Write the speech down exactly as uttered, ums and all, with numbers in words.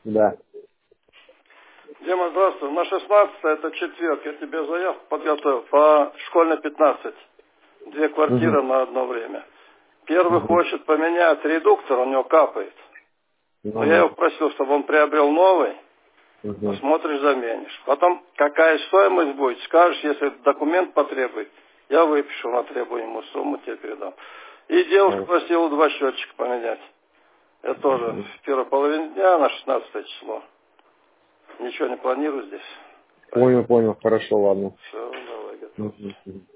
Да. Дима, здравствуй. На шестнадцатое, это четверг, я тебе заявку подготовил по школьной пятнадцать. Две квартиры Угу. на одно время. Первый Угу. хочет поменять редуктор, у него капает. Но я его Угу. просил, чтобы он приобрел новый. Угу. Посмотришь, заменишь. Потом, какая стоимость будет, скажешь, если документ потребует, я выпишу на требуемую сумму, тебе передам. И девушка просила два счетчика поменять. Это тоже в первой половине дня на шестнадцатое число. Ничего не планирую здесь. Понял, понял, хорошо, ладно. Все, давай, готов. Мгм.